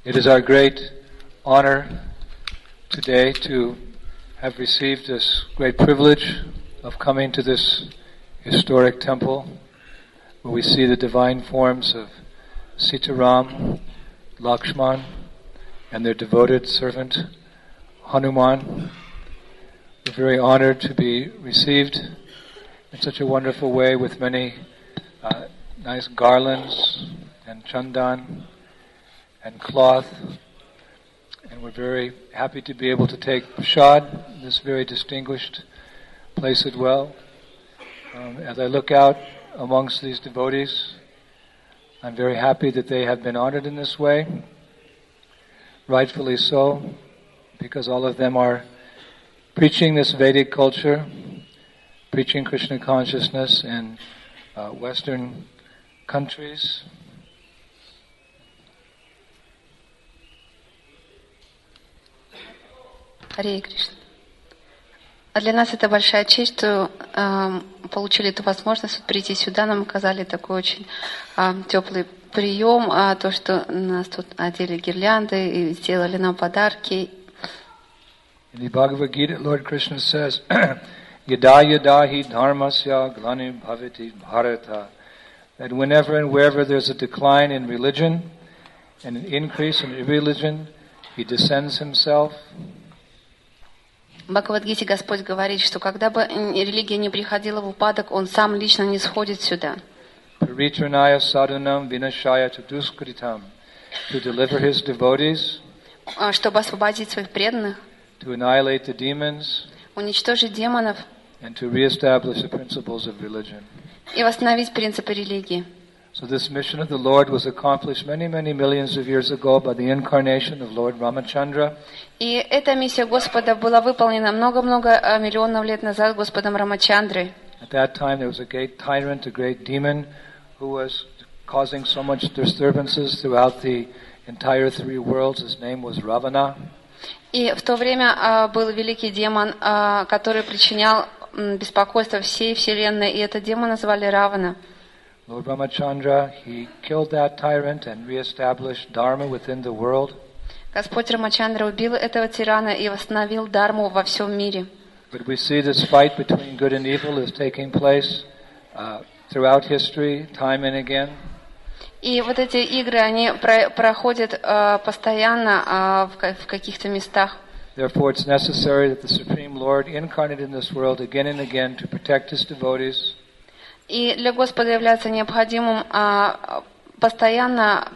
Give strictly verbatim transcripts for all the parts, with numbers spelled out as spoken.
It is our great honor today to have received this great privilege of coming to this historic temple where we see the divine forms of Sitaram, Lakshman, and their devoted servant Hanuman. We're very honored to be received in such a wonderful way with many uh, nice garlands and chandan and cloth, and we're very happy to be able to take prasad in this very distinguished place as well. Um, as I look out amongst these devotees, I'm very happy that they have been honored in this way, rightfully so, because all of them are preaching this Vedic culture, preaching Krishna consciousness in uh, Western countries. Харе Кришна. А для нас это большая честь, что э, получили эту возможность прийти сюда. Нам оказали такой очень э, теплый прием, а то, что нас тут одели гирлянды и сделали нам подарки. In the Bhagavad Gita, Lord Krishna says, Yada yada hi dharmasya glani bhavati bharata, that whenever and wherever there's a decline in religion and an increase in irreligion, He descends Himself. В Бхагавад-гите Господь говорит, что когда бы религия не приходила в упадок, Он сам лично не сходит сюда. Paritranaya sadhanam vinashaya chaduskritam, to deliver His devotees, чтобы освободить своих преданных, to annihilate the demons, уничтожить демонов and to reestablish the principles of religion. И восстановить принципы религии. So this mission of the Lord was accomplished many, many millions of years ago by the incarnation of Lord Ramachandra. И эта миссия Господа была выполнена много-много миллионов лет назад Господом Рамачандрой. At that time there was a great tyrant, a great demon, who was causing so much disturbances throughout the entire three worlds. His name was Ravana. И в то время uh, был великий демон, uh, который причинял um, беспокойство всей вселенной, и этот демона звали Равана. Lord Ramachandra, he killed that tyrant and reestablished Dharma within the world. Господь Рамачандра убил этого тирана и восстановил Дharму во всем мире. But we see this fight between good and evil is taking place uh, throughout history, time and again. И вот эти игры, они про- проходят uh, постоянно uh, в, в каких-то местах. Therefore, it's necessary that the Supreme Lord incarnate in this world again and again to protect His devotees. И для Господа является необходимым uh, постоянно,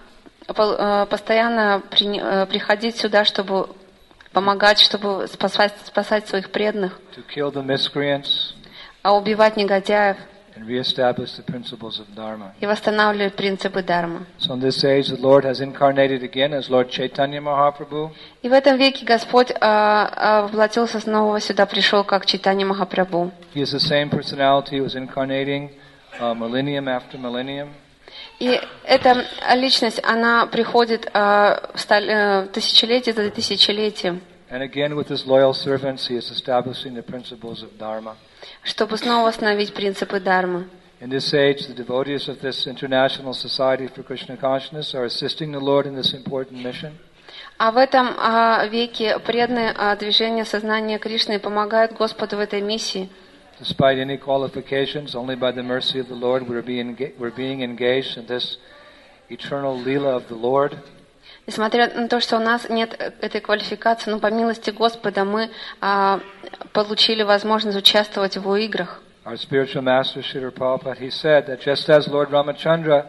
uh, постоянно при, uh, приходить сюда, чтобы помогать, чтобы спасать, спасать своих преданных, to kill the miscreants, а убивать негодяев. And reestablish the principles of Dharma. И восстанавливать принципы Дharma. So in this age, the Lord has incarnated again as Lord Chaitanya Mahaprabhu. И в этом веке Господь uh, uh, воплотился снова сюда, пришел как Чайтанья Махапрабху. He is the same personality who is incarnating uh, millennium after millennium. И эта личность, она приходит uh, uh, тысячелетие за тысячелетием. And again, with His loyal servants, He is establishing the principles of Dharma. Чтобы снова восстановить принципы Дharмы. In this age, the devotees of this International Society for Krishna Consciousness are assisting the Lord in this important mission. А в этом uh, веке преданные uh, движения сознания Кришны помогают Господу в этой миссии. Despite any qualifications, only by the mercy of the Lord we're being, we're being engaged in this eternal Leela of the Lord. Несмотря на то, что у нас нет этой квалификации, но по милости Господа мы а, получили возможность участвовать в его играх. Our spiritual master Srila Prabhupada, he said that just as Lord Ramachandra,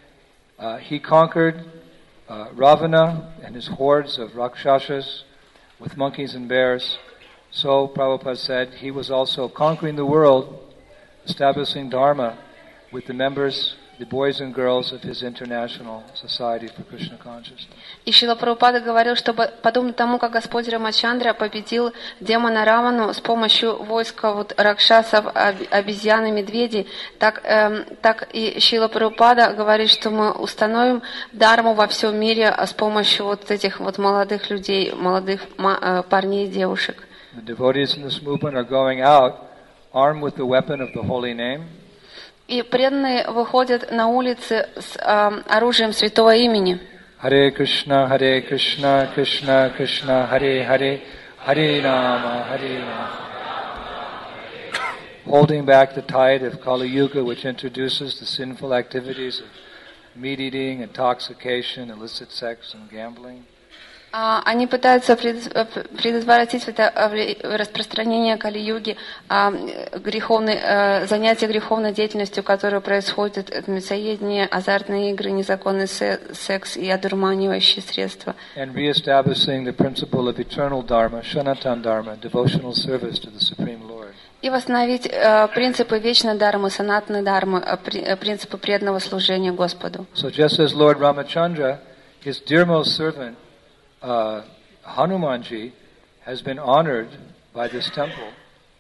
uh, he conquered uh, Ravana and his hordes of Rakshasas with monkeys and bears, so Prabhupada said he was also conquering the world, establishing Dharma with the members, the boys and girls of his International Society for Krishna Consciousness. И Шрила Прабхупада говорил, что подобно тому, как Господь Рамачандра победил демона Равану с помощью войска вот, ракшасов, обезьян и медведей, так, эм, так и Шрила Прабхупада говорит, что мы установим Дharму во всем мире с помощью вот этих вот молодых людей, молодых ма- парней и девушек. The devotees in this movement are going out armed with the weapon of the holy name. И преданные выходят на улицы с э, оружием святого имени. Hare Krishna, Hare Krishna, Krishna Krishna, Hare Hare, Hare Rama, Hare Rama. Holding back the tide of Kali Yuga, which introduces the sinful activities of meat eating, intoxication, illicit sex, and gambling. А, Они пытаются пред- э, предотвратить это э, вре- распространение Кали-юги, а, греховной, э, занятия греховной деятельностью, которое происходит, это мясоедение, азартные игры, незаконный се- секс и одурманивающие средства. And reestablishing the principle of eternal dharma, Sanatana Dharma, devotional service to the Supreme Lord. И восстановить э, принципы вечной дharмы, санатной дharмы, э, при- э, принципы преданного служения Господу. So just as Lord Ramachandra, his dearmost servant, uh, Hanumanji, has been honored by this temple,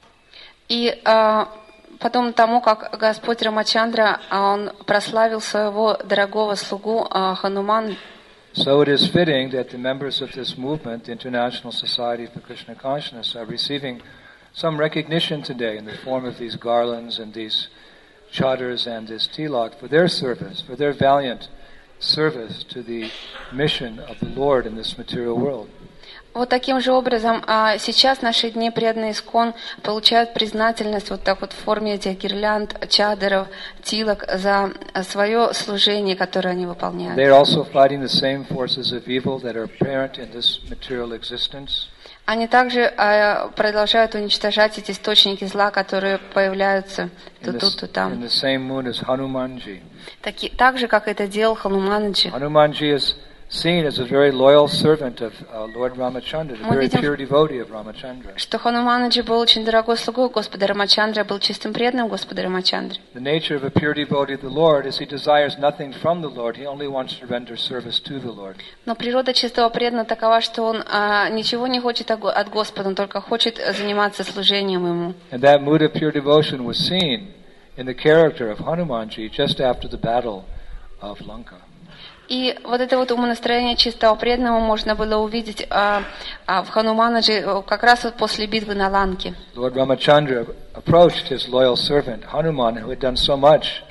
И э, потом тому, как Господь Рамачандра, а, он прославил своего дорогого слугу э, Хануман, so it is fitting that the members of this movement, the International Society for Krishna Consciousness, are receiving some recognition today in the form of these garlands and these chadars and this tilak for their service, for their valiant service to the mission of the Lord in this material world. Вот таким же образом а, сейчас в наши дни преданные ИСККОН получают признательность вот так вот в форме этих гирлянд, чадеров, тилок за свое служение, которое они выполняют. They are also fighting the same forces of evil that are apparent in this material existence. Они также а, продолжают уничтожать эти источники зла, которые появляются то In тут, the, то in там. the same mood as Hanumanji. Таки, так же, как это делал Хануманаджи. Hanumanji is seen as a very loyal servant of uh, Lord Ramachandra, a Мы very видим, pure devotee of Ramachandra. что Хануманаджи был очень дорогой слугой Господа Рамачандра, был чистым преданным Господа Рамачандре. The nature of a pure devotee of the Lord is he desires nothing from the Lord, he only wants to render service to the Lord. Но природа чистого преданного такова, что он а, ничего не хочет от Господа, он только хочет заниматься служением Ему. And that mood of pure devotion was seen in the character of Hanumanji just after the battle of Lanka. И вот это вот умонастроение чистого преданного можно было увидеть а, а, в Хануманаджи как раз вот после битвы на Ланке. Lord Ramachandra approached his loyal servant Hanuman, who had done so much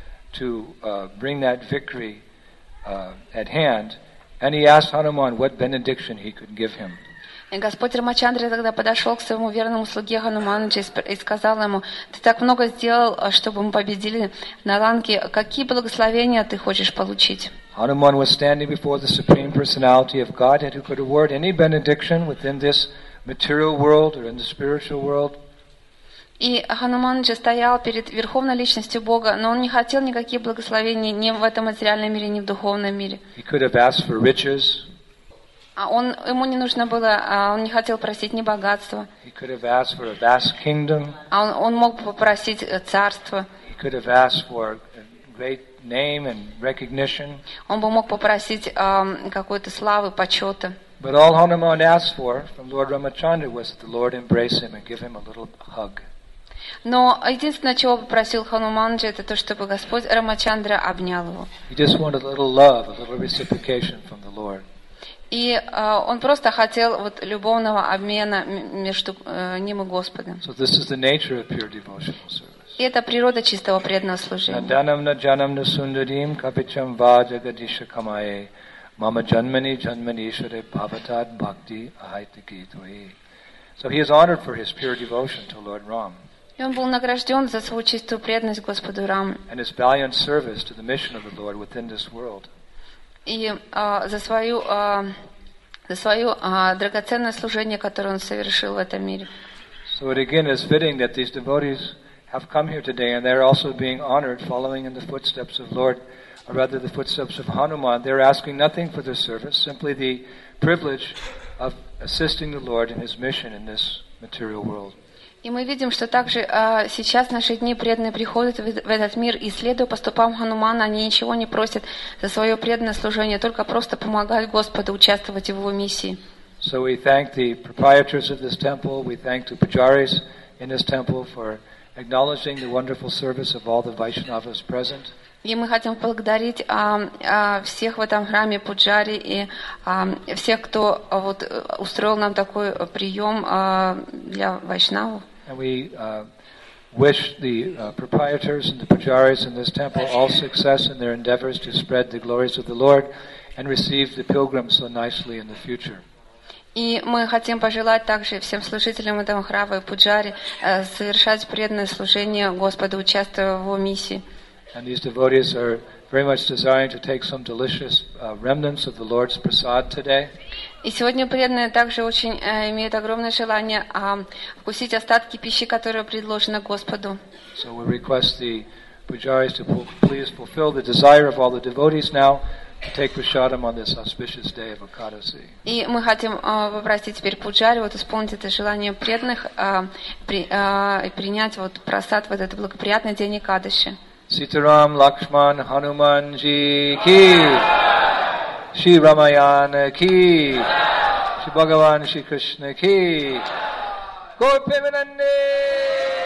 to uh, bring that victory uh, at hand, and he asked Hanuman what benediction he could give him. И Господь Рамачандра тогда подошел к своему верному слуге Хануманаджи и сказал ему: «Ты так много сделал, чтобы мы победили на Ланке. Какие благословения ты хочешь получить?» Hanuman was standing before the Supreme Personality of Godhead, who could award any benediction within this material world or in the spiritual world. И Хануманаджи стоял перед Верховной Личностью Бога, но он не хотел никаких благословений ни в этом материальном мире, ни в духовном мире. He could have asked for riches. А он, ему не нужно было, а он не хотел просить ни богатства, He could have asked for a vast kingdom. а он, он мог бы попросить э, царство, He could have asked for a great name and recognition. он бы мог попросить ам, какой-то славы, почета. But all Hanuman asked for from Lord Ramachandra was that the Lord embrace him and give him a little hug. Но единственное, чего попросил Хануманджи, это то, чтобы Господь Рамачандра обнял его. He just wanted a little love, a little reciprocation from the Lord. И э, он просто хотел вот любовного обмена м- между э, ним и Господом. So this is the nature of pure devotional service. И это природа чистого преданного служения. Nadanam na janam na sundarim kapicham va jagadisha kamaye mama janmani janmani share bhavatad bhakti ahaitaki tvai. So he is honored for his pure devotion to Lord Ram И он был награжден за свою чистую преданность Господу Раму and his valiant service to the mission of the Lord within this world. и э, за свою э, за свое э, драгоценное служение, которое он совершил в этом мире. So it again is fitting that these devotees have come here today and they're also being honored following in the footsteps of Lord, or rather the footsteps of Hanuman. They're asking nothing for their service, simply the privilege of assisting the Lord in his mission in this material world. И мы видим, что также а, сейчас в наши дни преданные приходят в, в этот мир, и следуя по стопам Ханумана, они ничего не просят за свое преданное служение, только просто помогают Господу участвовать в его миссии. So we thank the proprietors of this temple, we thank the pujaris in this temple for acknowledging the wonderful service of all the Vaishnavas present. И мы хотим поблагодарить а, а, всех в этом храме Пуджари и а, всех, кто а, вот, устроил нам такой прием а, для вайшнавов. And we uh, wish the uh, proprietors and the pujaris in this temple all success in their endeavors to spread the glories of the Lord and receive the pilgrims so nicely in the future. И мы хотим пожелать также всем служителям этого храма и пуджари э, совершать преданное служение Господу, участвуя в его миссии. And these devotees are very much desiring to take some delicious uh, remnants of the Lord's prasad today. И сегодня преданные также очень э, имеют огромное желание э, вкусить остатки пищи, которая предложена Господу. So we request the pujaris to pu- please fulfill the desire of all the devotees now to take prasadam on this auspicious day of Ekadasi. И мы хотим э, попросить теперь пуджари вот исполнить это желание преданных э, при, э, и принять вот прасад в этот благоприятный день Экадаши. Sitaram Lakshman Hanuman Ji Ki Shri Ramayana Ki Shri Bhagavan Shri Krishna Ki Gaur Premanande